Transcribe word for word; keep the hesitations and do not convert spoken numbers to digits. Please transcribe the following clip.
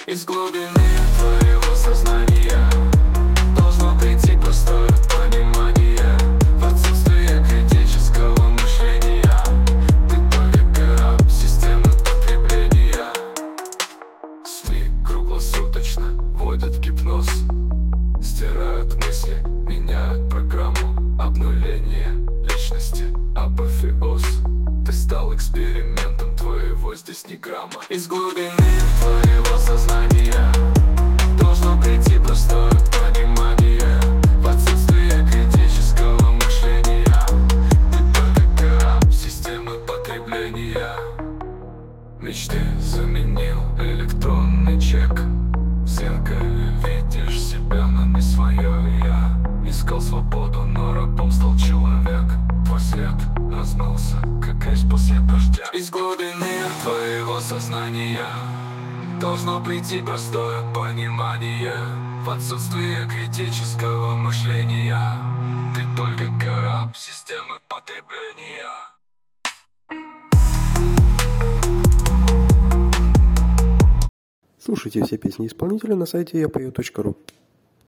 Из глубины твоего сознания должно прийти простое понимание. В отсутствие критического мышления ты только гора системы потребления. Сны круглосуточно вводят в гипноз, стирают мысли, меняют программу. Обнуление личности, апофеоз. Ты стал экспериментом, твоего здесь ни грамма. Из глубины твоего сознания должно прийти простое понимание. В отсутствие критического мышления ты только гора системы потребления. Мечты заменил электронный чек. В зеркале видишь себя, но не свое я. Искал свободу, но рабом стал человек. Твой свет размылся, как грязь после дождя. Из глубины твоего сознания должно прийти простое понимание. В отсутствие критического мышления ты только гора системы потребления. Слушайте все песни исполнителя на сайте я пою точка ру.